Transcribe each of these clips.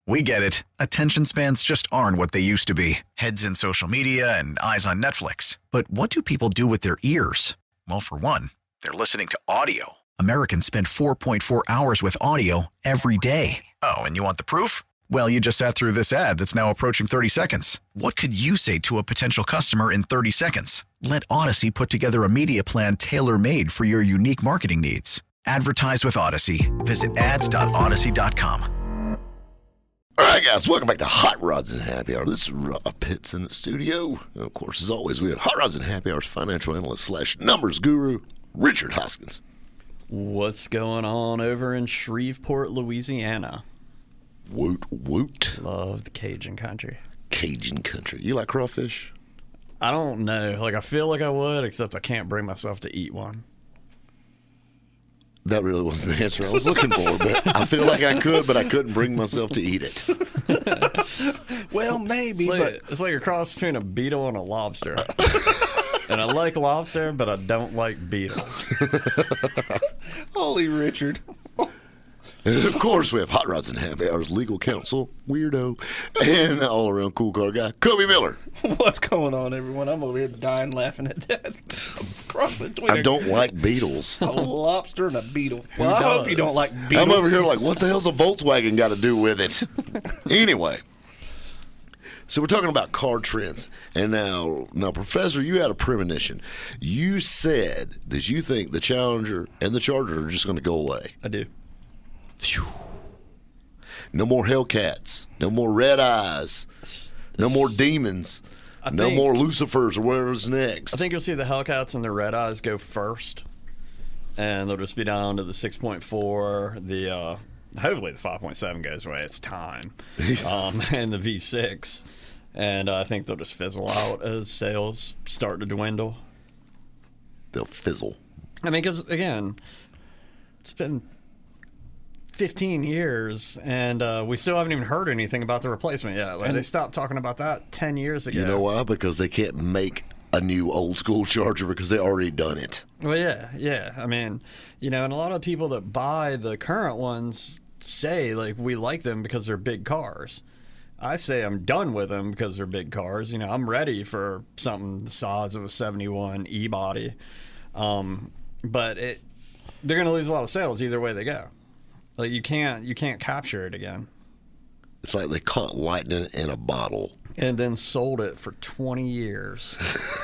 We get it. Attention spans just aren't what they used to be. Heads in social media and eyes on Netflix. But what do people do with their ears? Well, for one, they're listening to audio. Americans spend 4.4 hours with audio every day. Oh, and you want the proof? Well, you just sat through this ad that's now approaching 30 seconds. What could you say to a potential customer in 30 seconds? Let Odyssey put together a media plan tailor-made for your unique marketing needs. Advertise with Odyssey. Visit ads.odyssey.com. All right, guys, welcome back to Hot Rods and Happy Hour. This is Rob Pitts in the studio. And of course, as always, we have Hot Rods and Happy Hour's financial analyst / numbers guru, Richard Hoskins. What's going on over in Shreveport, Louisiana? Woot, woot. Love the Cajun country. Cajun country. You like crawfish? I don't know. Like, I feel like I would, except I can't bring myself to eat one. That really wasn't the answer I was looking for, but I feel like I could, but I couldn't bring myself to eat it. Well, maybe, It's like a cross between a beetle and a lobster. And I like lobster, but I don't like beetles. Holy Richard. And of course, we have Hot Rods and Happy Hour's legal counsel, weirdo, and all-around cool car guy, Kobe Miller. What's going on, everyone? I'm over here dying laughing at that. Cross between I don't like beetles. a lobster and a beetle. Well, I hope you don't like beetles. I'm over here like, what the hell's a Volkswagen got to do with it? Anyway, so we're talking about car trends. And now, Professor, you had a premonition. You said that you think the Challenger and the Charger are just going to go away. I do. Phew. No more Hellcats. No more Red Eyes. No more Demons. No more Lucifers or whatever's next. I think you'll see the Hellcats and the Red Eyes go first. And they'll just be down to the 6.4. The hopefully the 5.7 goes away. It's time. And the V6. And I think they'll just fizzle out as sales start to dwindle. They'll fizzle. I mean, because, again, it's been 15 years, and we still haven't even heard anything about the replacement yet. Like, they stopped talking about that 10 years ago. You know why? Because they can't make a new old-school Charger because they already done it. Well, yeah. I mean, you know, and a lot of people that buy the current ones say, like, we like them because they're big cars. I say I'm done with them because they're big cars. You know, I'm ready for something the size of a 71 E-body. But they're going to lose a lot of sales either way they go. Like, you can't capture it again. It's like they caught lightning in a bottle. And then sold it for 20 years.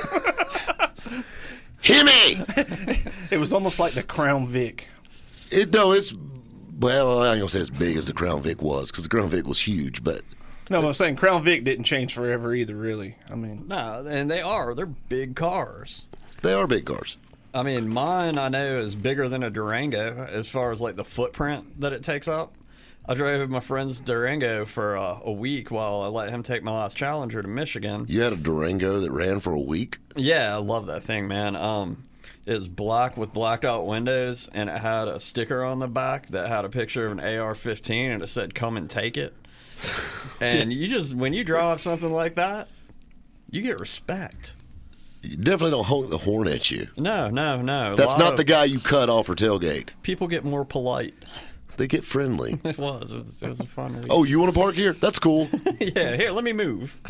Hear me! It was almost like the Crown Vic. Well, I ain't going to say as big as the Crown Vic was, because the Crown Vic was huge, but... No, I'm saying Crown Vic didn't change forever either, really. I mean... No, and they're big cars. They are big cars. I mean, mine, I know, is bigger than a Durango as far as, like, the footprint that it takes up. I drove my friend's Durango for a week while I let him take my last Challenger to Michigan. You had a Durango that ran for a week? Yeah, I love that thing, man. It was black with blacked out windows, and it had a sticker on the back that had a picture of an AR-15, and it said, "Come and take it." And when you drive something like that, you get respect. You definitely don't honk the horn at you. No. That's not the guy you cut off or tailgate. People get more polite. They get friendly. It was a fun week. Oh, you want to park here? That's cool. Yeah, here, let me move.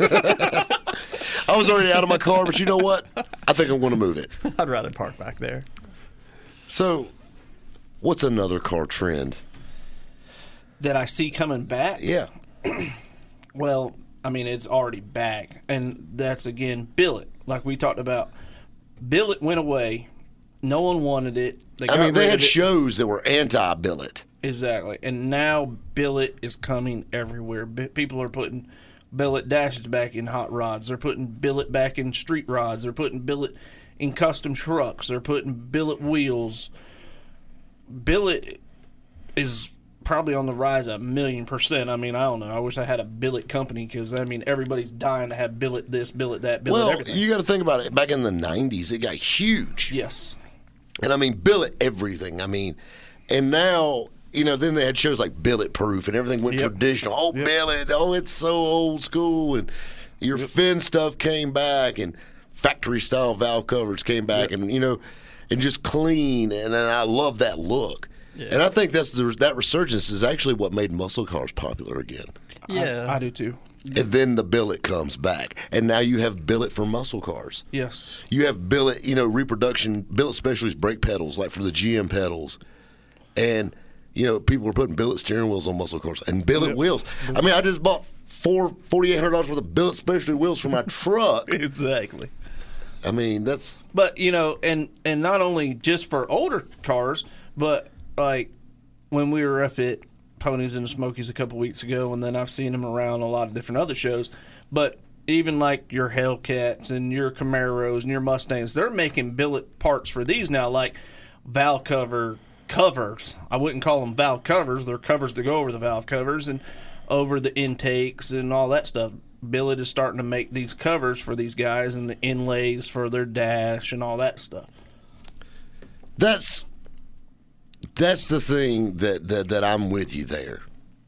I was already out of my car, but you know what? I think I'm going to move it. I'd rather park back there. So, what's another car trend? That I see coming back? Yeah. Well, I mean, it's already back. And that's, again, billet. Like we talked about. Billet went away. No one wanted it. They had shows that were anti-billet. Exactly. And now billet is coming everywhere. People are putting billet dashes back in hot rods. They're putting billet back in street rods. They're putting billet in custom trucks. They're putting billet wheels. Billet is probably on the rise 1,000,000%. I mean, I don't know. I wish I had a billet company because, I mean, everybody's dying to have billet this, billet that, billet everything. Well, you got to think about it. Back in the 90s, it got huge. Yes. And, I mean, billet everything. I mean, and now, you know, then they had shows like Billet Proof and everything went traditional. Oh, billet. Oh, it's so old school. And your fin stuff came back and factory-style valve covers came back and, you know, and just clean. And I love that look. Yeah. And I think that resurgence is actually what made muscle cars popular again. Yeah. I do too. And then the billet comes back, and now you have billet for muscle cars. Yes. You have billet, reproduction billet specialties brake pedals, like for the GM pedals, and people are putting billet steering wheels on muscle cars and billet wheels. I mean, I just bought $4,800 worth of billet specialty wheels for my truck. Exactly. I mean, that's. But and not only just for older cars, but like when we were up at Ponies and the Smokies a couple weeks ago, and then I've seen them around a lot of different other shows. But even like your Hellcats and your Camaros and your Mustangs, they're making billet parts for these now, like valve covers. I wouldn't call them valve covers. They're covers to go over the valve covers and over the intakes and all that stuff. Billet is starting to make these covers for these guys and the inlays for their dash and all that stuff. That's the thing that I'm with you there.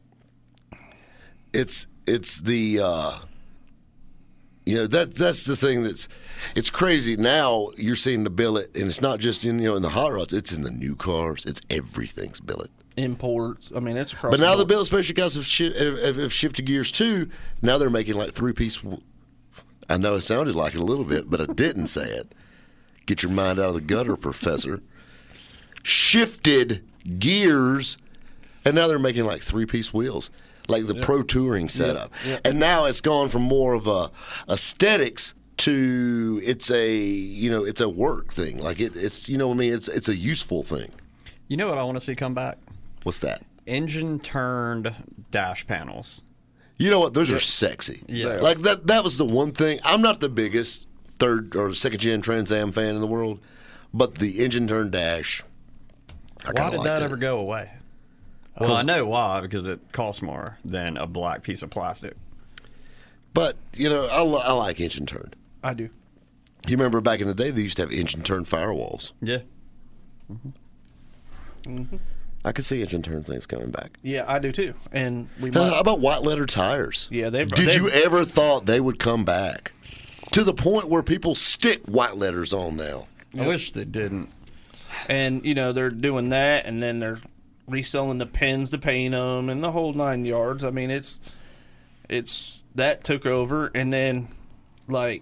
It's the that's the thing it's crazy. Now you're seeing the billet, and it's not just in the hot rods. It's in the new cars. It's everything's billet. Imports. I mean, it's across. But now the board. billet special guys have shifted gears too. Now they're making like 3-piece. I know it sounded like it a little bit, but I didn't say it. Get your mind out of the gutter, Professor. Shifted gears, and now they're making like 3-piece wheels, like the Pro Touring setup. Yep. And now it's gone from more of a aesthetics to it's a work thing. Like it's what I mean. It's a useful thing. You know what I want to see come back? What's that? Engine turned dash panels. You know what? Those are sexy. Yeah. Like that was the one thing. I'm not the biggest third or second gen Trans Am fan in the world, but the engine turned dash. Why did that ever go away? Well, I know why, because it costs more than a black piece of plastic. But, I like engine turned. I do. You remember back in the day, they used to have engine turned firewalls. Yeah. I could see engine turned things coming back. Yeah, I do too. And we How might. about white letter tires? Yeah, Did you ever thought they would come back? To the point where people stick white letters on now. I wish they didn't. And they're doing that, and then they're reselling the pins to paint them, and the whole 9 yards. I mean, it's that took over, and then like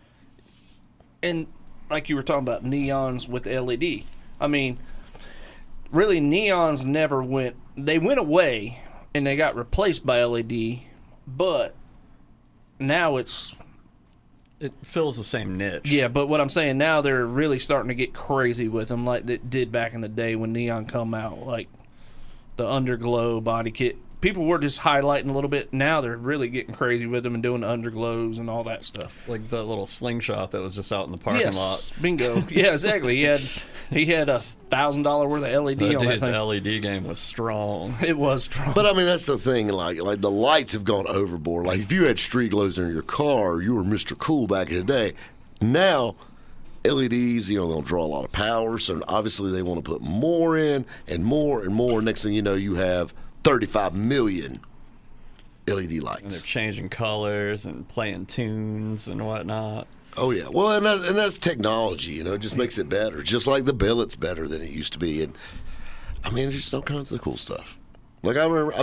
you were talking about neons with LED. I mean, really, neons never went. They went away, and they got replaced by LED, but now it's. It fills the same niche. Yeah, but what I'm saying now, they're really starting to get crazy with them like they did back in the day when neon come out, like the underglow body kit. People were just highlighting a little bit. Now they're really getting crazy with them and doing the underglows and all that stuff. Like the little slingshot that was just out in the parking lot. Bingo. Yeah, exactly. He had $1,000 worth of LED That on that dude's thing. LED game was strong. It was strong. But I mean, that's the thing. Like the lights have gone overboard. Like if you had street glows in your car, you were Mr. Cool back in the day. Now, LEDs, they'll draw a lot of power. So obviously they want to put more in and more and more. Next thing you know, you have 35 million LED lights. And they're changing colors and playing tunes and whatnot. Oh yeah, well, and that's technology. It just makes it better. Just like the billet's better than it used to be, and I mean, just all kinds of cool stuff. Like I remember,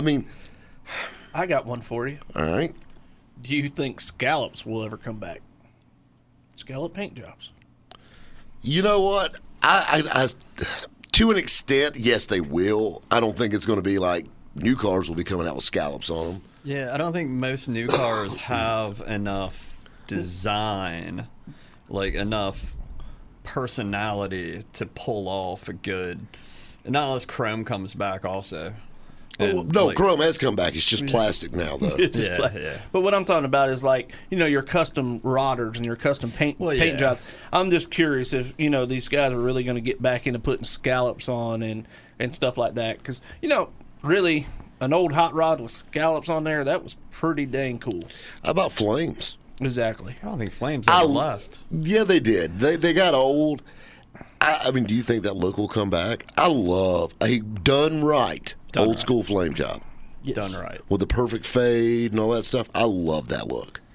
I got one for you. All right. Do you think scallops will ever come back? Scallop paint jobs. You know what? I to an extent, yes, they will. I don't think it's going to be like new cars will be coming out with scallops on them. Yeah, I don't think most new cars have enough design, like enough personality to pull off a good. Not unless chrome comes back also. And, No, like, chrome has come back. It's just plastic now, though. It's just Yeah. But what I'm talking about is like, your custom rodders and your custom paint yeah. jobs. I'm just curious if, these guys are really going to get back into putting scallops on and stuff like that. Because, really, an old hot rod with scallops on there, that was pretty dang cool. How about flames? Exactly. I don't think Flames ever left. Yeah, they did. They got old. I mean, do you think that look will come back? I love a done right old school flame job Done right. with the perfect fade and all that stuff. I love that look.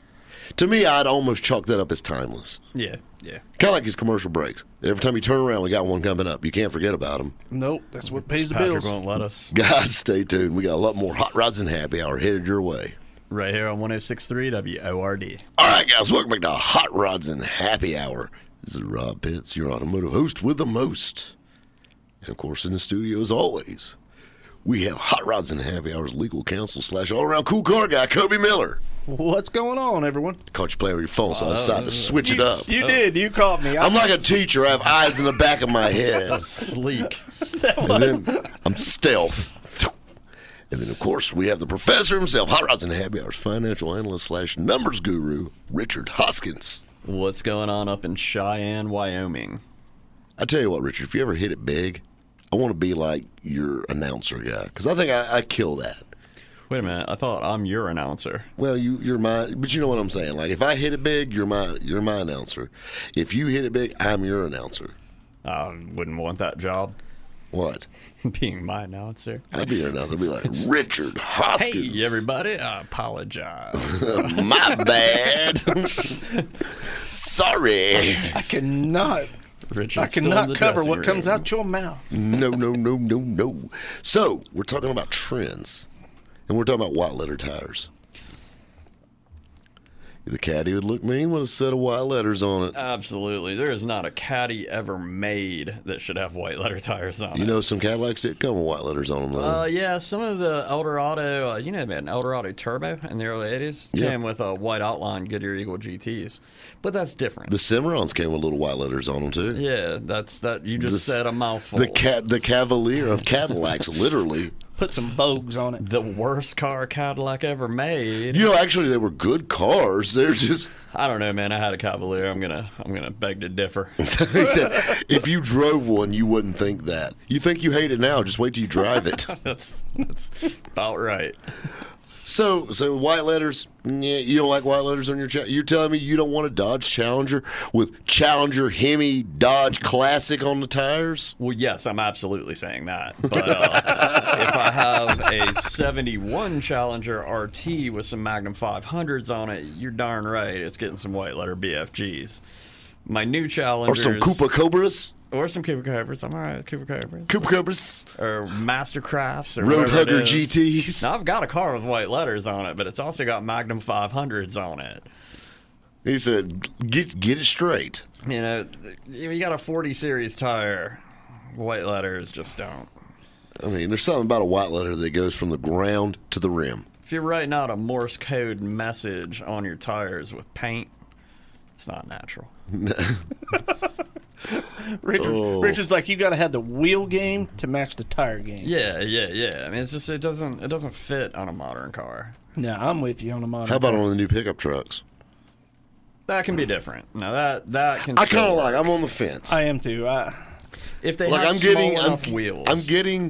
To me, I'd almost chalk that up as timeless. Yeah. Kind of like his commercial breaks. Every time you turn around, we got one coming up. You can't forget about them. Nope, that's what pays the Patrick bills. won't let us. Guys, stay tuned. We got a lot more Hot Rods and Happy Hour headed your way. Right here on 106.3 WORD. All right, guys, welcome back to Hot Rods and Happy Hour. This is Rob Pitts, your automotive host with the most. And, of course, in the studio, as always, we have Hot Rods and Happy Hour's legal counsel / all-around cool car guy, Kobe Miller. What's going on, everyone? Caught you playing with your phone, so I decided to switch it up. You did. You caught me. I'm like a teacher. I have eyes in the back of my head. Sleek. And then I'm stealth. And then, of course, we have the professor himself, Hot Rods and Happy Hour's financial analyst / numbers guru, Richard Hoskins. What's going on up in Cheyenne, Wyoming? I tell you what, Richard, if you ever hit it big, I want to be like your announcer guy, because I think I kill that. Wait a minute. I thought I'm your announcer. Well, you're my, but you know what I'm saying. Like, if I hit it big, you're my announcer. If you hit it big, I'm your announcer. I wouldn't want that job, What? being my announcer. I'd be your announcer. I'd be like, Richard Hoskins. Hey, everybody. I apologize. My bad. Sorry. I cannot Richard's still in the cover dressing what comes room. out your mouth. No. So, we're talking about trends, and we're talking about white letter tires. The caddy would look mean with a set of white letters on it. Absolutely. There is not a caddy ever made that should have white letter tires on it. You know some Cadillacs that come with white letters on them, though. Yeah, some of the Eldorado, they had an Eldorado Turbo in the early 80s. Yeah. Came with a white outline Goodyear Eagle GTs. But that's different. The Cimarrons came with little white letters on them, too. Yeah, you just said a mouthful. The Cavalier of Cadillacs, literally. Put some Vogues on it. The worst car Cadillac ever made. You know, actually, they were good cars. They're just... I don't know, man. I had a Cavalier. I'm gonna beg to differ. He said, if you drove one, you wouldn't think that. You think you hate it now, just wait till you drive it. That's about right. So white letters, yeah, you don't like white letters on your You're telling me you don't want a Dodge Challenger with Challenger Hemi Dodge Classic on the tires? Well, yes, I'm absolutely saying that. But if I have a 71 Challenger RT with some Magnum 500s on it, you're darn right it's getting some white letter BFGs. My new Challengers... Or some Koopa Cobras? Or some Cooper Cobras. I'm all right with Cooper Cobras. Coopa Cobras? Or Mastercrafts. Or Road whatever it Hugger is. GTs? Now, I've got a car with white letters on it, but it's also got Magnum 500s on it. He said, get it straight. You know, you got a 40 series tire. White letters just don't. I mean, there's something about a white letter that goes from the ground to the rim. If you're writing out a Morse code message on your tires with paint, it's not natural. Richard's like, you got to have the wheel game to match the tire game. Yeah. I mean, it's just it doesn't fit on a modern car. No, I'm with you on a modern. How about car. on the new pickup trucks? That can be different. Now that can. I still kind of work. like. I'm on the fence. I am too. If they Like have small enough I'm wheels. I'm getting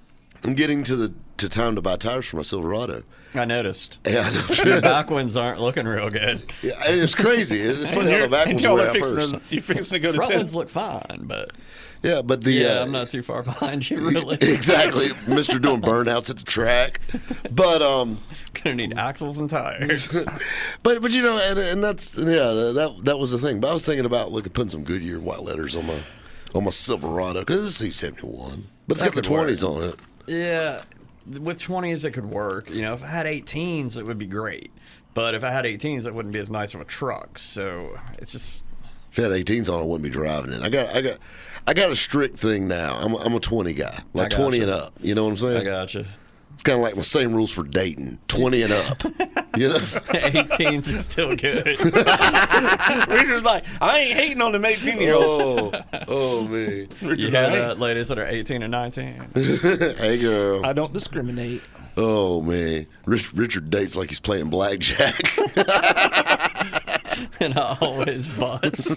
to time to buy tires for my Silverado. I noticed. Yeah, Your back ones aren't looking real good. yeah, it's crazy. It's funny how the back ones y'all were are out first. you're fixing to go to Front 10. ones look fine, but Yeah, but the I'm not too far behind you, really. exactly, Mr. doing burnouts at the track, but Gonna need axles and tires. but you know, and that's that was the thing. But I was thinking about putting some Goodyear white letters on my Silverado because it's a C71, but it's That got the could work. 20s on it. Yeah, with 20s it could work. You know, if I had 18s, it would be great. But if I had 18s, it wouldn't be as nice of a truck. So it's just. If it had 18s on, I wouldn't be driving it. I got a strict thing now. I'm a 20 guy, like 20 and up. You know what I'm saying? I gotcha. It's kind of like my same rules for dating, 20 and up. You know? 18s is still good. Richard's like, I ain't hating on them 18-year-olds. Oh man. You Richard's hear like, that, ladies that are 18 and 19? Hey girl. I don't discriminate. Oh man. Richard dates like he's playing blackjack. And I always bust.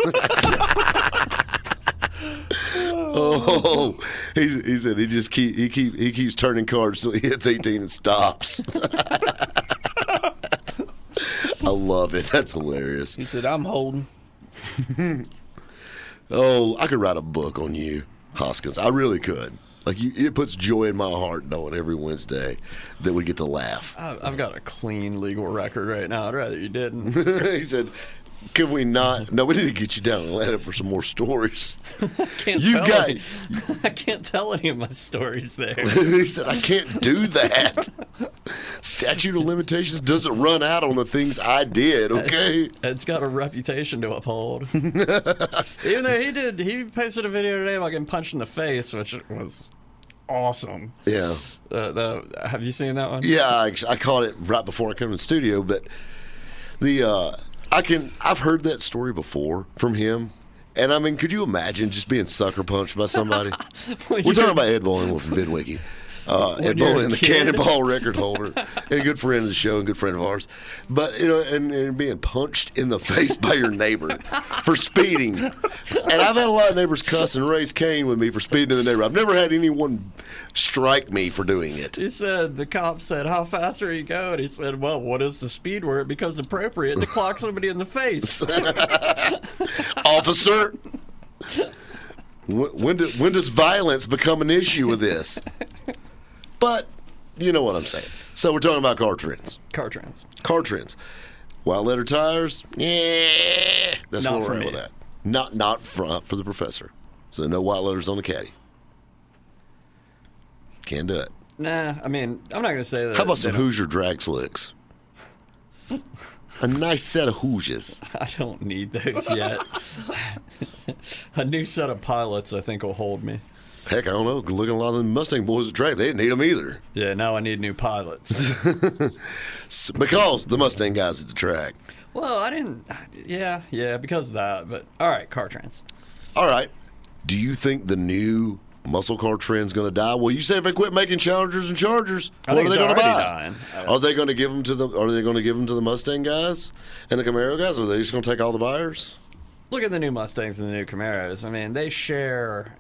Oh, he said he keeps turning cards till he hits 18 and stops. I love it. That's hilarious. He said, I'm holding. Oh, I could write a book on you, Hoskins. I really could. Like it puts joy in my heart knowing every Wednesday that we get to laugh. I've got a clean legal record right now. I'd rather you didn't. He said, "Can we not? No, we need to get you down to Atlanta for some more stories." I can't tell any of my stories there. He said, "I can't do that. Statute of limitations doesn't run out on the things I did, okay?" It's got a reputation to uphold. Even though he posted a video today about getting punched in the face, which was awesome. Yeah. Have you seen that one? Yeah, I caught it right before I came in the studio, but I've heard that story before from him. And I mean, could you imagine just being sucker punched by somebody? We're talking about Ed Bowling from VidWiki. Ed Bowling, the Cannonball record holder, and a good friend of the show and good friend of ours. But, and being punched in the face by your neighbor for speeding. And I've had a lot of neighbors cuss and raise Cain with me for speeding in the neighborhood. I've never had anyone strike me for doing it. He said, the cop said, "How fast are you going?" He said, "Well, what is the speed where it becomes appropriate to clock somebody in the face?" Officer, when does violence become an issue with this? But you know what I'm saying. So we're talking about car trends. Car trends. Car trends. Wild letter tires. Yeah, that's Not what for we're at me. with that. Not for the professor. So no white letters on the caddy. Can't do it. Nah, I mean, I'm not going to say that. How about they some don't- Hoosier drag slicks? A nice set of Hoosiers. I don't need those yet. A new set of pilots, I think, will hold me. Heck, I don't know. Looking at a lot of the Mustang boys at track, they didn't need them either. Yeah, now I need new pilots. Because the Mustang guys at the track. Well, I didn't. Yeah, because of that. But all right, car trends. All right. Do you think the new muscle car trend's going to die? Well, you say if they quit making Challengers and Chargers, I what think are they it's going to buy? already dying. Are they going to give them to the? Are they going to give them to the Mustang guys and the Camaro guys? Or are they just going to take all the buyers? Look at the new Mustangs and the new Camaros. I mean, they share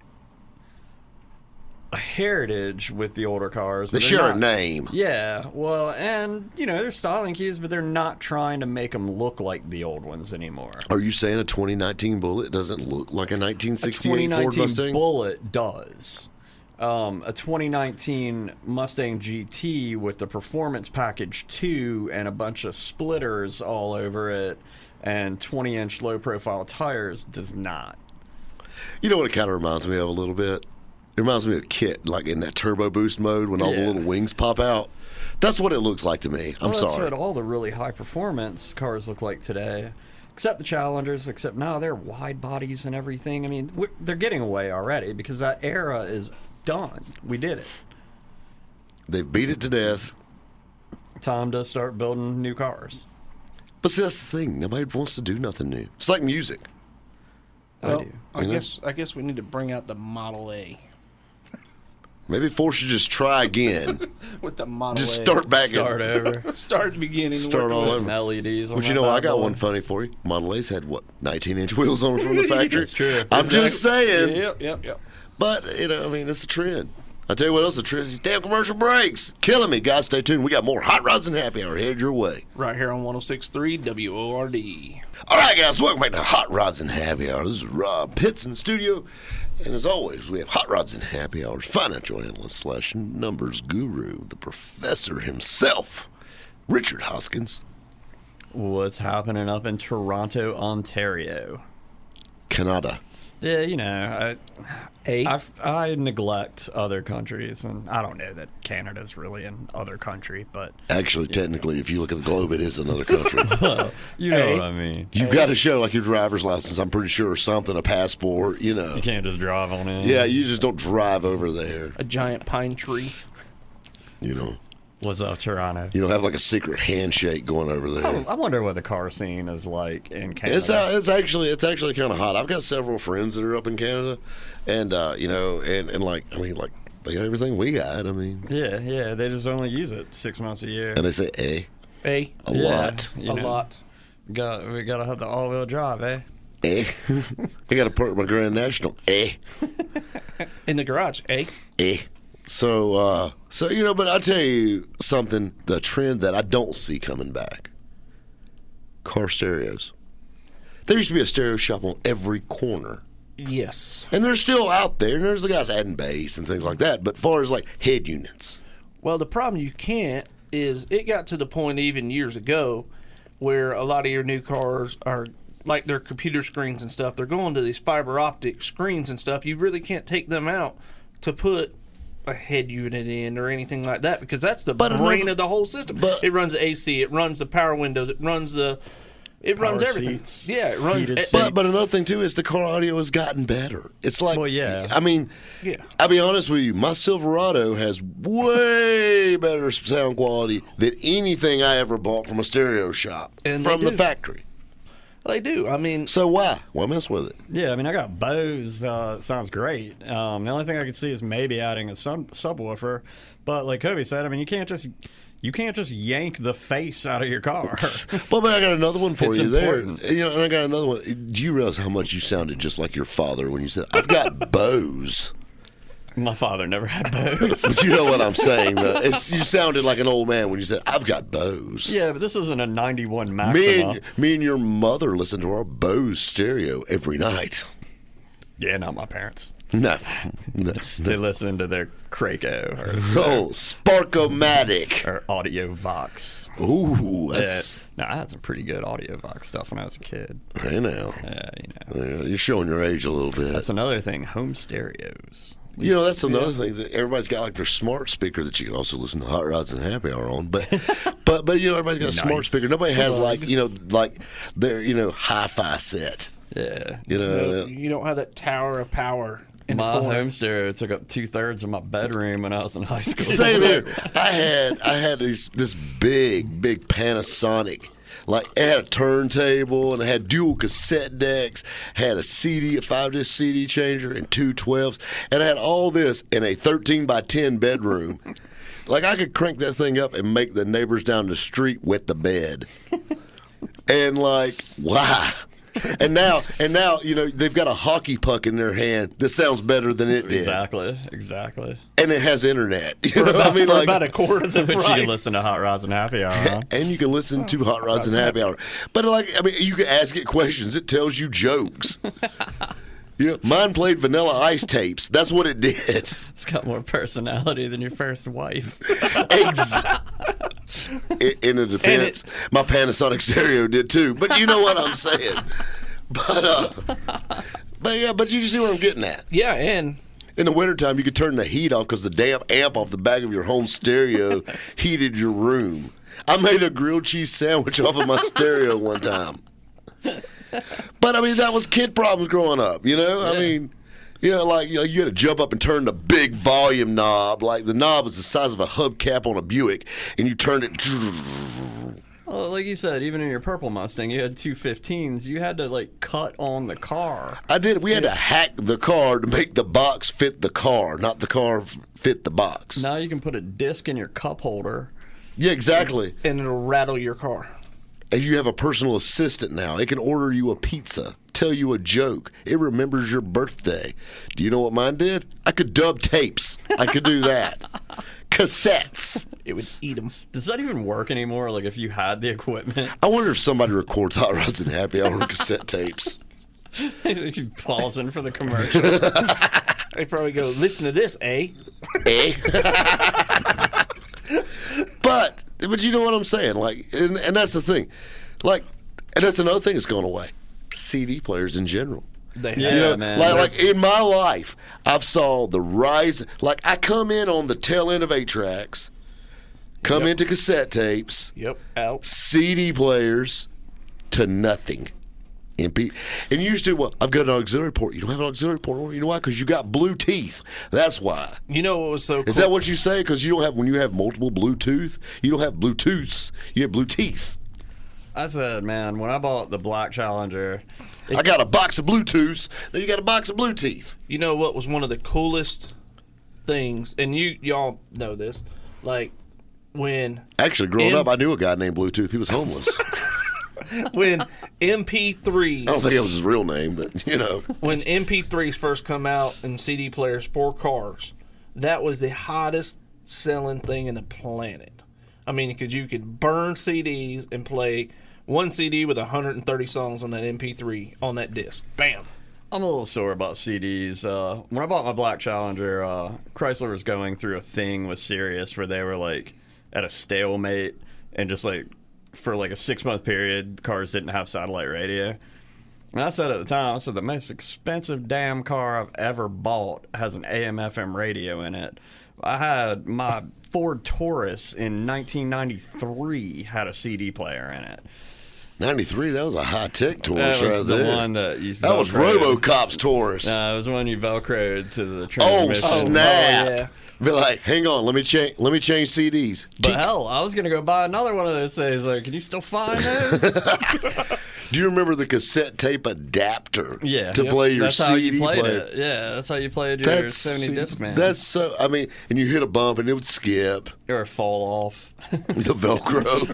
a heritage with the older cars. They but they're share a not- name. Yeah, well, and, they're styling cues, but they're not trying to make them look like the old ones anymore. Are you saying a 2019 Bullet doesn't look like a 1968 Ford 2019 Mustang? Bullet does. A 2019 Mustang GT with the Performance Package 2 and a bunch of splitters all over it and 20-inch low-profile tires does not. You know what it kind of reminds me of a little bit? It reminds me of Kit, like in that turbo boost mode when all the Yeah. little wings pop out. That's what it looks like to me. I'm Well, sorry. That's what all the really high-performance cars look like today. Except the Challengers, except now they're wide bodies and everything. I mean, they're getting away already because that era is done. We did it. They've beat it to death. Time to start building new cars. But see, that's the thing. Nobody wants to do nothing new. It's like music. I do. I guess we need to bring out the Model A. Maybe Ford should just try again. With the Model Just A. start back. Start over. Start at the beginning. Start work all with over. Some LEDs on But you that know, I bad got boy. one funny for you. Model A's had, 19-inch wheels on them from the factory? That's true. I'm just saying. Yep. But, it's a trend. I tell you what else a trend is. These damn commercial breaks. Killing me. Guys, stay tuned. We got more Hot Rods and Happy Hour headed your way. Right here on 106.3 WORD. All right, guys, welcome back to Hot Rods and Happy Hour. This is Rob Pitts in the studio. And as always, we have Hot Rods and Happy Hour's financial analyst / numbers guru, the professor himself, Richard Hoskins. What's happening up in Toronto, Ontario? Canada. Yeah, A. I neglect other countries, and I don't know that Canada's really an other country, but Actually, technically, if you look at the globe, it is another country. you know A. what I mean. You've got to show like your driver's license, I'm pretty sure, or something, a passport, You can't just drive on in. Yeah, you just don't drive over there, A giant pine tree. What's up, Toronto? You don't have like a secret handshake going over there. I wonder what the car scene is like in Canada. It's actually kind of hot. I've got several friends that are up in Canada, and like they got everything we got. I mean, Yeah, they just only use it 6 months a year. and they say A. a Yeah. lot, You A know, lot. We gotta have the all-wheel drive, eh? I got to park my Grand National, In the garage. A. So but I'll tell you something. The trend that I don't see coming back: car stereos. There used to be a stereo shop on every corner Yes. And they're still out there, and there's the guys adding bass and things like that. But as far as like head units, Well, the problem you can't is it got to the point even years ago where a lot of your new cars are like their computer screens and stuff. They're going to these fiber optic screens and stuff. You really can't take them out to put a head unit in or anything like that because that's the brain of the whole system. It runs the AC, it runs the power windows, it runs everything. Seats, yeah, it runs. but another thing too is the car audio has gotten better. It's like, Well, yeah. I mean, Yeah. I'll be honest with you, my Silverado has way better sound quality than anything I ever bought from a stereo shop And from they the do. factory. They do. I mean, So why mess with it? Yeah, I mean, I got Bose. It sounds great. The only thing I could see is maybe adding a subwoofer. But like Kobe said, I mean, you can't just yank the face out of your car. Well, but I got another one for It's you important. there. You know, and I got another one. Do you realize how much you sounded just like your father when you said, "I've got Bose"? My father never had Bose. But you know what I'm saying. You sounded like an old man when you said, "I've got Bose." Yeah, but this isn't a 91 Maxima. Me and your mother listen to our Bose stereo every night. Yeah, not my parents. No. They listen to their Kraco Oh, Sparkomatic. or Audio Vox. Ooh, Yeah. that's. No, I had some pretty good Audio Vox stuff when I was a kid. Hey now. Yeah, you know. You're showing your age a little bit. That's another thing, home stereos. You know, that's another thing that everybody's got, like their smart speaker that you can also listen to Hot Rods and Happy Hour on. But you know, everybody's got a smart Nice. speaker. Nobody has like their hi-fi set. Yeah. You know, you don't have that tower of power in the My corner. home stereo took up 2/3 of my bedroom when I was in high school. same here. I had this big Panasonic. Like it had a turntable and it had dual cassette decks, had a 5-disc CD changer and 2 12s, and I had all this in a 13x10 bedroom. Like I could crank that thing up and make the neighbors down the street wet the bed. And like, why? And now, you know, they've got a hockey puck in their hand that sounds better than it did. Exactly. And it has internet. You know what I mean? For Like, about a quarter of the But you price. can listen to Hot Rods and Happy Hour, huh? and you can listen to Hot Rods and Happy Hour. But like, I mean, you can ask it questions. It tells you jokes. You know, mine played Vanilla Ice tapes. That's what it did. It's got more personality than your first wife. In a defense, my Panasonic stereo did too. But you know what I'm saying. But you see what I'm getting at. Yeah, and In the wintertime, you could turn the heat off because the damn amp off the back of your home stereo heated your room. I made a grilled cheese sandwich off of my stereo one time. But, I mean, that was kid problems growing up, you know? I mean, you know, you had to jump up and turn the big volume knob. Like, the knob was the size of a hubcap on a Buick, and you turned it... Well, like you said, even in your purple Mustang, you had 215s. You had to, like, cut on the car. I did. We had to hack the car to make the box fit the car, not the car fit the box. Now you can put a disc in your cup holder. Yeah, exactly. and it'll rattle your car. And you have a personal assistant now. It can order you a pizza, tell you a joke. It remembers your birthday. Do you know what mine did? I could dub tapes. I could do that. Cassettes. It would eat them. Does that even work anymore? Like, if you had the equipment? I wonder if somebody records Hot Rods and Happy Hour on cassette tapes. You pause in for the commercial. They probably go, listen to this, eh? Eh? But you know what I'm saying? Like, and that's the thing. Like, and that's another thing that's going away. CD players in general. They Yeah, You know, man. like in my life, I've saw the rise. Like I come in on the tail end of 8-tracks, come into cassette tapes, Yep, out. CD players, to nothing. MP. And you used to, well, I've got an auxiliary port. You don't have an auxiliary port. You know why? Because you got blue teeth. That's why. You know what was so cool? Is that what you say? Because you don't have, when you have multiple Bluetooth, you don't have Bluetooths. You have blue teeth. I said, man, when I bought the Black Challenger, I got a box of Bluetooths. Then you got a box of blue teeth. You know what was one of the coolest things, and y'all know this, like when Actually, growing up, I knew a guy named Bluetooth. He was homeless. when MP3s I don't think that was his real name, but you know. when MP3s first come out and CD players for cars, that was the hottest selling thing in the planet. I mean, because you could burn CDs and play one CD with 130 songs on that MP3 on that disc. Bam. I'm a little sore about CDs. When I bought my Black Challenger, Chrysler was going through a thing with Sirius where they were like at a stalemate, and just like for like a 6-month period, cars didn't have satellite radio. And I said at the time, I said the most expensive damn car I've ever bought has an AM/FM radio in it. I had my Ford Taurus in 1993 had a CD player in it. 93, that was a high-tech Taurus That was right the there. one that you That was RoboCop's Taurus. No, it was one you Velcroed to the Oh, transmission. snap. yeah. Be like, hang on, let me change CDs. But hell, I was gonna go buy another one of those things. Like, can you still find those? Do you remember the cassette tape adapter Yeah, to play your that's CD how you played player? it. Yeah, that's how you played your Sony Discman. That's so, I mean, and you hit a bump and it would skip or fall off. the Velcro.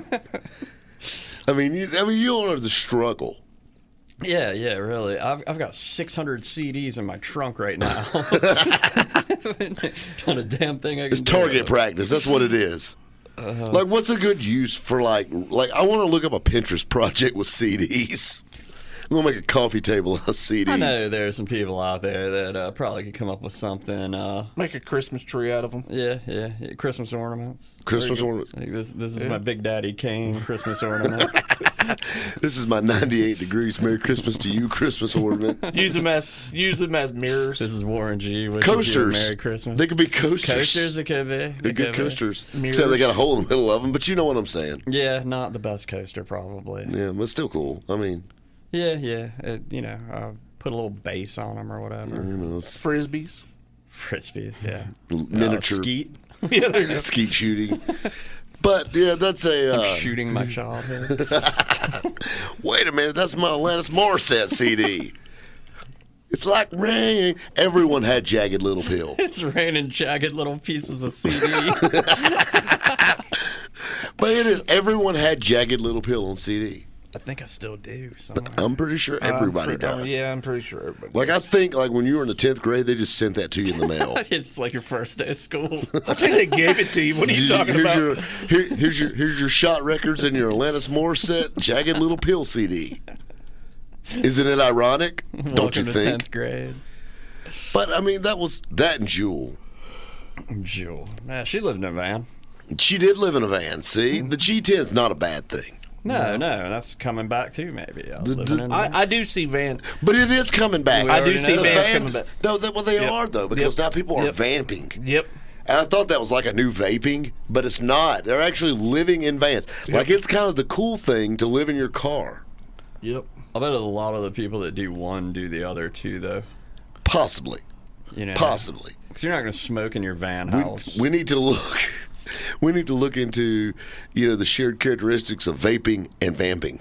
I mean, you don't know the struggle. Yeah, really. I've got 600 CDs in my trunk right now. Not a damn thing I can It's do. target practice. That's what it is. Like, what's a good use for like I want to look up a Pinterest project with CDs. I'm gonna make a coffee table out of CDs. I know there are some people out there that probably could come up with something. Make a Christmas tree out of them. Yeah. Christmas ornaments. Christmas ornaments. Like this is my Big Daddy Kane Christmas ornament. This is my 98 degrees. Merry Christmas to you, Christmas ornament. Use them as mirrors. This is Warren G. Wishes Coasters. you a Merry Christmas. They could be coasters. Coasters, it could be. They're good could be. coasters. Mirrors. Except they got a hole in the middle of them, but you know what I'm saying. Yeah, not the best coaster, probably. Yeah, but still cool. I mean, Yeah. Put a little base on them or whatever. it's Frisbees. Frisbees, yeah. miniature Skeet. Yeah, there you go. skeet shooting. But yeah, that's a. Shooting my childhood. Wait a minute, that's my Alanis Morissette CD. It's like rain. Everyone had Jagged Little Pill. It's raining jagged little pieces of CD. But it is. Everyone had Jagged Little Pill on CD. I think I still do somewhere. I'm pretty sure everybody does. Yeah, I'm pretty sure everybody Like, I does. think, like, when you were in the 10th grade, they just sent that to you in the mail. It's like your first day of school. I think they gave it to you. What are you talking about? Here's your shot records and your Alanis Morissette Jagged Little Pill CD. Isn't it ironic? Don't Welcome you to think? 10th grade. But, I mean, that was that and Jewel. Jewel. Yeah, she lived in a van. She did live in a van, see? The G10's not a bad thing. No, that's coming back too, maybe. Living in a van. I do see vans. But it is coming back. I do see The vans coming back. No, they are, though, because now people are vamping. Yep. And I thought that was like a new vaping, but it's not. They're actually living in vans. Like, it's kind of the cool thing to live in your car. Yep. I bet a lot of the people that do one do the other too, though. Possibly. You know, Possibly. because you're not going to smoke in your van house. We need to look. We need to look into, the shared characteristics of vaping and vamping.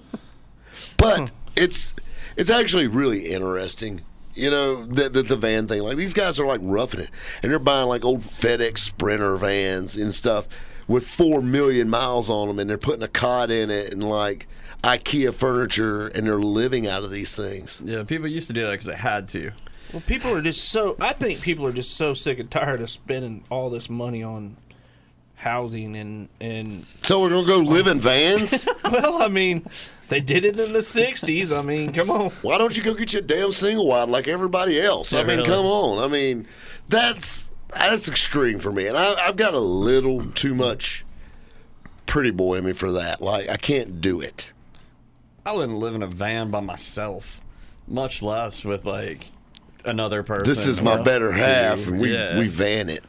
But it's actually really interesting. The van thing. Like, these guys are like roughing it, and they're buying like old FedEx Sprinter vans and stuff with 4 million miles on them, and they're putting a cot in it and like IKEA furniture, and they're living out of these things. Yeah, people used to do that because they had to. Well, I think people are just so sick and tired of spending all this money on housing and So we're gonna go live in vans? well, I mean, they did it in the 60s. I mean, come on. Why don't you go get your damn single wide like everybody else? I mean, really. come on. I mean, that's extreme for me, and I've got a little too much pretty boy in me for that. Like, I can't do it. I wouldn't live in a van by myself, much less with like another person. This is my or better two. half, and we Yeah. van it.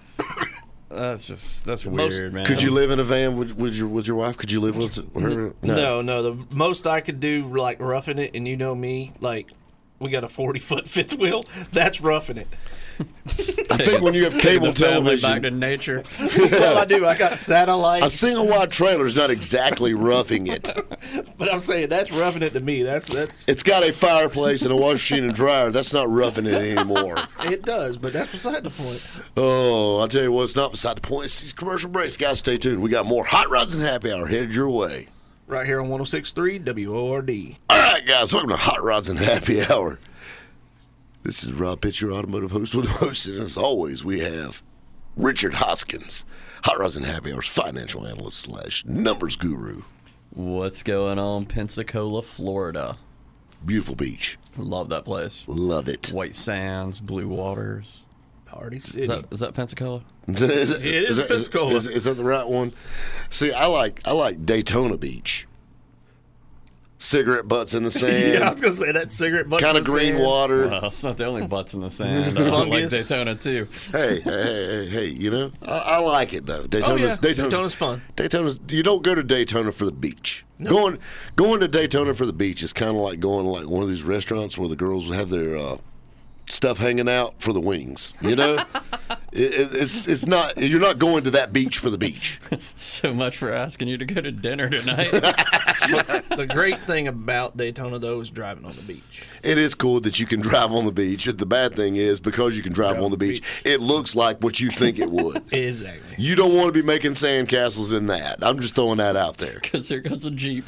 That's most- weird, man. Could you live in a van with your wife? Could you live with her? No. The most I could do, like, roughing it, and you know me, like, we got a 40-foot fifth wheel. That's roughing it. I think when you have cable the family back television, to nature. Well, I do. I got satellite. a single wide trailer is not exactly roughing it. But I'm saying that's roughing it to me. That's It's got a fireplace and a washing machine and dryer. That's not roughing it anymore. it does, but that's beside the point. Oh, I'll tell you what, it's not beside the point. It's these commercial breaks. Guys, stay tuned. We got more Hot Rods and Happy Hour headed your way. Right here on 106.3 WORD. All right, guys, welcome to Hot Rods and Happy Hour. This is Rob Pitcher, automotive host with the host, and as always, we have Richard Hoskins, Hot Rods and Happy Hour's financial analyst / numbers guru. What's going on, Pensacola, Florida? Beautiful beach. Love that place. Love it. White sands, blue waters. Party City. Is that Pensacola? It is Pensacola. Is that the right one? See, I like Daytona Beach. Cigarette butts in the sand. Yeah, I was gonna say that cigarette butts. Kind of green water. Well, it's not the only butts in the sand. I like Fungus. Daytona too. Hey, you know, I like it though. Daytona's fun. Daytona's. You don't go to Daytona for the beach. Nope. Going to Daytona for the beach is kind of like going to like one of these restaurants where the girls have their stuff hanging out for the wings. You know, it's not. You're not going to that beach for the beach. So much for asking you to go to dinner tonight. The great thing about Daytona, though, is driving on the beach. It is cool that you can drive on the beach. The bad thing is because you can drive on the beach, it looks like what you think it would. Exactly. You don't want to be making sandcastles in that. I'm just throwing that out there. Because there goes a Jeep.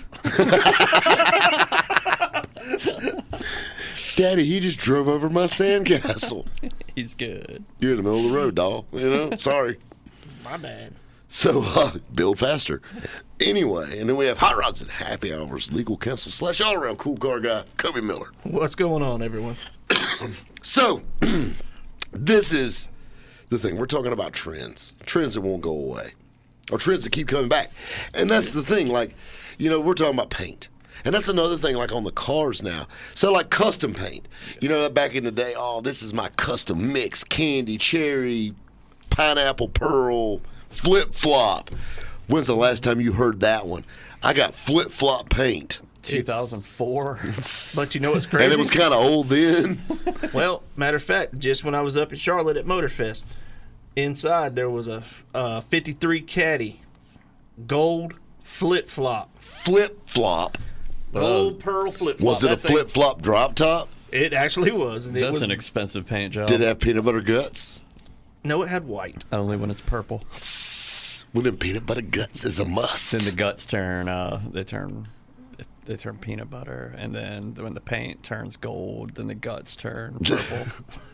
Daddy, he just drove over my sandcastle. He's good. You're in the middle of the road, doll. You know, sorry. My bad. So, build faster. Anyway, and then we have Hot Rods and Happy Hours, legal counsel / all-around cool car guy, Kobe Miller. What's going on, everyone? So, this is the thing. We're talking about trends that won't go away, or trends that keep coming back. And that's the thing. Like, you know, we're talking about paint. And that's another thing, like on the cars now. So, like custom paint. You know, back in the day, oh, this is my custom mix, candy, cherry, pineapple, pearl, flip-flop. When's the last time you heard that one? I got flip-flop paint. 2004. But you know what's crazy? And it was kind of old then. Well, matter of fact, just when I was up in Charlotte at Motorfest, inside there was a 53 Caddy gold flip-flop. Flip-flop. Gold pearl flip-flop. Was it a flip-flop drop top? It actually was. And it That's was an expensive paint job. Did it have peanut butter guts? No, it had white. Only when it's purple. When the peanut butter guts is a must. Then the guts turn. They turn peanut butter, and then when the paint turns gold, then the guts turn purple.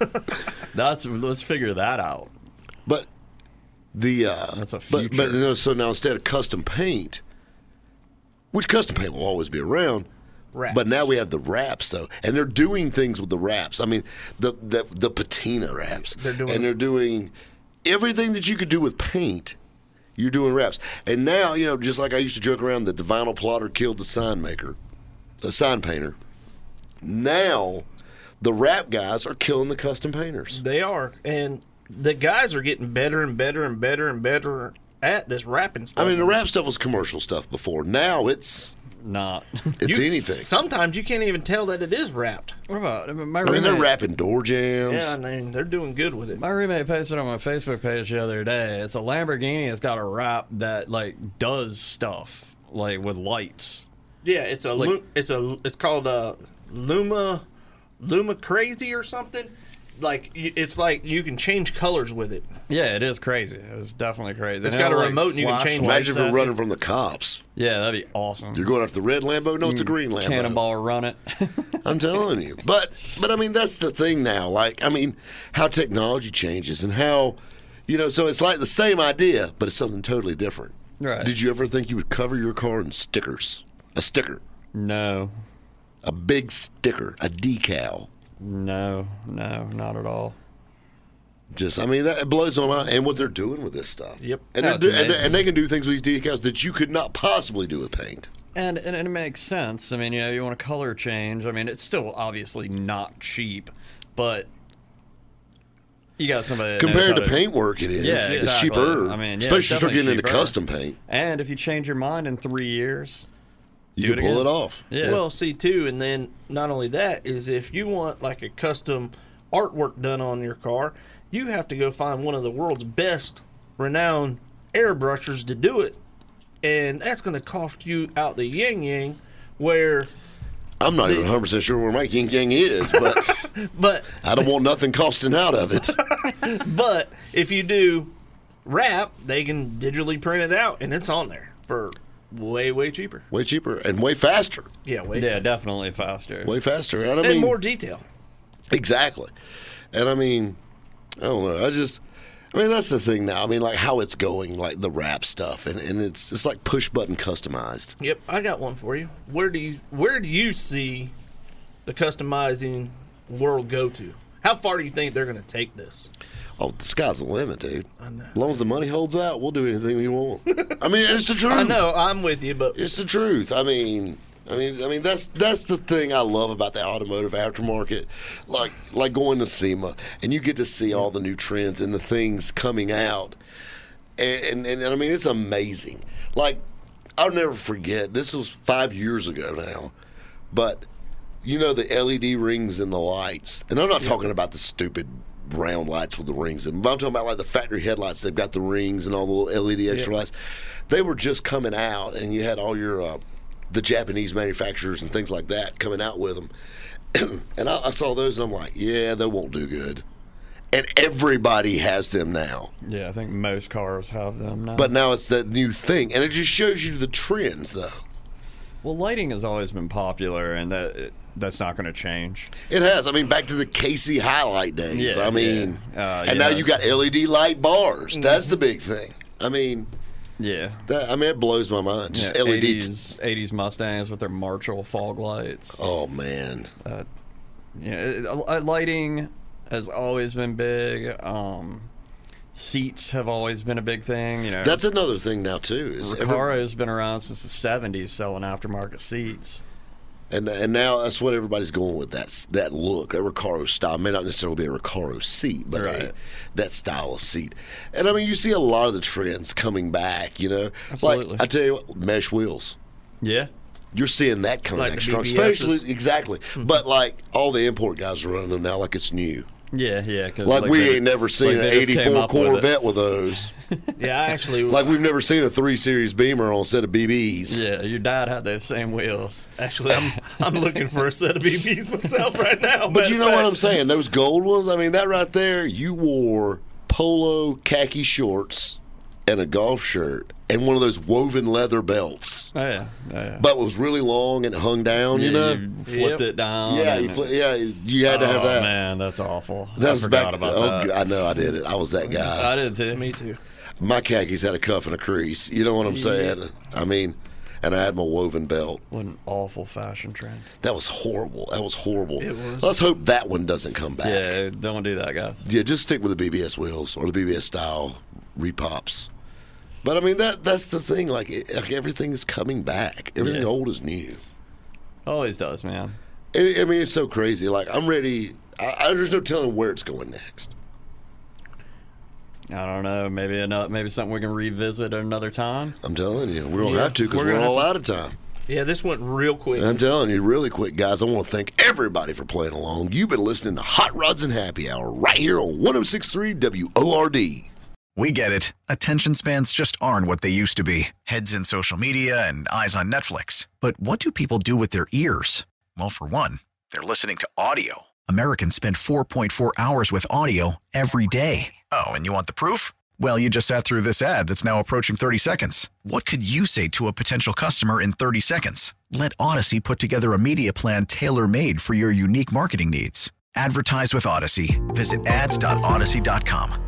Let's figure that out. But the That's a but future. you know, so now instead of custom paint, which custom paint will always be around, Wraps. but now we have the wraps though, and they're doing things with the wraps. I mean, the patina wraps. They're doing everything that you could do with paint. You're doing wraps, and now you know, just like I used to joke around that the vinyl plotter killed the sign painter. Now, the wrap guys are killing the custom painters. They are. And the guys are getting better and better and better and better at this wrapping stuff. I mean, the wrap stuff was commercial stuff before. Now it's Not. anything. Sometimes you can't even tell that it is wrapped. What about my I mean, roommate? they're wrapping door jams. Yeah, I mean, they're doing good with it. My roommate posted on my Facebook page the other day. It's a Lamborghini that's got a wrap that like does stuff like with lights. Yeah, it's called Luma Crazy or something. Like it's like you can change colors with it. Yeah, it is crazy. It's definitely crazy. It's And got a it'll, remote and you can flash change- lights Imagine if we're at running you. from the cops. Yeah, that'd be awesome. You're going after the red Lambo? No, it's a green Lambo. Cannonball run it. I'm telling you. But I mean, that's the thing now. Like, I mean, how technology changes and how, you know, so it's like the same idea, but it's something totally different. Right. Did you ever think you would cover your car in stickers? A sticker. No, A big sticker. A decal. no, not at all. Just, I mean, that blows my mind. And what they're doing with this stuff. Yep. And, No, they it's do, amazing. and they can do things with these decals that you could not possibly do with paint. And it makes sense. I mean, you know, you want a color change. I mean, it's still obviously not cheap, but you got somebody that Compared knows to how paint work, it is. Yeah, It's exactly. cheaper. I mean, yeah, especially it's if you're getting definitely into cheaper. custom paint. And if you change your mind in 3 years, You do can it pull again. it off. yeah. Well, see too, and then not only that is if you want like a custom artwork done on your car, you have to go find one of the world's best renowned airbrushers to do it, and that's going to cost you out the yin yang. Where, I'm not even 100% sure where Mike Yin Yang is, but but I don't want nothing costing out of it. but if you do wrap, they can digitally print it out, and it's on there for way cheaper. Way cheaper and way faster. Yeah, way yeah, definitely faster. Way faster. And I and mean, more detail. exactly. And I mean, I don't know. I mean, that's the thing now. I mean, like how it's going, like the wrap stuff, and it's like push button customized. Yep, I got one for you. Where do you see the customizing world go to? How far do you think they're going to take this? Oh, the sky's the limit, dude. I know. As long as the money holds out, we'll do anything we want. I mean, it's the truth. I know, I'm with you, but It's the truth. I mean, that's the thing I love about the automotive aftermarket, like going to SEMA, and you get to see all the new trends and the things coming out, and I mean, it's amazing. Like, I'll never forget. This was 5 years ago now, but you know the LED rings and the lights, and I'm not talking about the stupid round lights with the rings in them, but I'm talking about like the factory headlights. They've got the rings and all the little LED extra lights. They were just coming out, and you had all your the Japanese manufacturers and things like that coming out with them. And I saw those, and I'm like, yeah, they won't do good. And everybody has them now. Yeah, I think most cars have them now. But now it's that new thing, and it just shows you the trends, though. Well, lighting has always been popular, and that's not going to change. It has. I mean, back to the Casey highlight days. Yeah, I mean, yeah. and now you got LED light bars. That's the big thing. I mean, Yeah. it blows my mind. Just Yeah, LED. 80s Mustangs with their Marshall fog lights. Oh man. Lighting has always been big. Seats have always been a big thing. You know, That's another thing now too. Is Recaro's been around since the 70s selling aftermarket seats. and now that's what everybody's going with. That look, a Recaro style. It may not necessarily be a Recaro seat, but Right. that style of seat. And I mean, you see a lot of the trends coming back. You know, Absolutely. like I tell you, what, mesh wheels. Yeah. You're seeing that coming Like back the strong, BBSs. especially exactly. But like all the import guys are running them now, like it's new. Yeah. 'Cause Like we they- ain't never seen like an they just came 84 up with it. Corvette with those. yeah, I actually Like we've never seen a 3 Series Beamer on a set of BBs. Yeah, your dad had those same wheels. Actually, I'm looking for a set of BBs myself right now. But you know what I'm saying? Those gold ones, I mean, that right there, you wore polo khaki shorts and a golf shirt and one of those woven leather belts. Oh, yeah. But it was really long and hung down, you know? You flipped Yep. it down. Yeah, and- you had to have that. Oh, man, that's awful. That's I forgot back. about that. I know I did it. I was that guy. I did too. Me too. My khakis had a cuff and a crease. You know what I'm saying? I mean, and I had my woven belt. What an awful fashion trend. That was horrible. That was horrible. It was. Let's hope that one doesn't come back. Yeah, don't do that, guys. Yeah, just stick with the BBS wheels or the BBS style repops. But I mean that's the thing. Like everything is coming back. Everything Yeah. old is new. Always does, man. I mean it's so crazy. Like I'm ready. There's no telling where it's going next. I don't know. Maybe something we can revisit at another time. I'm telling you, we don't Yeah, have to because we're we're gonna all have out of time. Yeah, this went real quick. I'm telling you, really quick, guys. I want to thank everybody for playing along. You've been listening to Hot Rods and Happy Hour right here on 106.3 WORD. We get it. Attention spans just aren't what they used to be. Heads in social media and eyes on Netflix. But what do people do with their ears? Well, for one, they're listening to audio. Americans spend 4.4 hours with audio every day. Oh, and you want the proof? Well, you just sat through this ad that's now approaching 30 seconds. What could you say to a potential customer in 30 seconds? Let Odyssey put together a media plan tailor-made for your unique marketing needs. Advertise with Odyssey. Visit ads.odyssey.com.